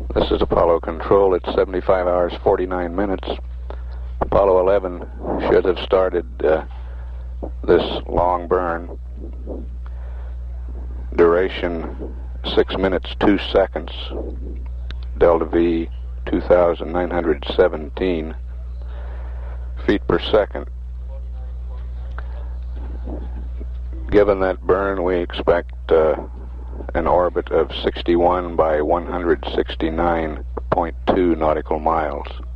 This is Apollo Control. It's 75 hours, 49 minutes. Apollo 11 should have started this long burn. Duration 6 minutes, 2 seconds. Delta V 2,917 feet per second. Given that burn, we expect an orbit of 61 by 169.2 nautical miles.